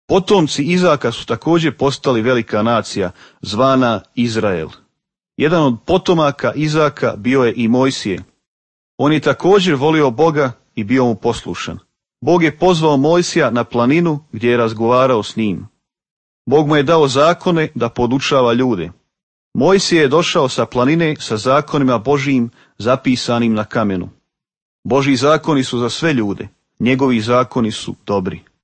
Potomci Izaka su također postali velika nacija, zvana Izrael. Jedan od potomaka Izaka bio je i Mojsije. On je također volio Boga i bio mu poslušan. Bog je pozvao Mojsija na planinu gdje je razgovarao s njim. Bog mu je dao zakone da podučava ljude. Mojsije je došao sa planine sa zakonima Božijim zapisanim na kamenu. Božji zakoni su za sve ljude, njegovi zakoni su dobri.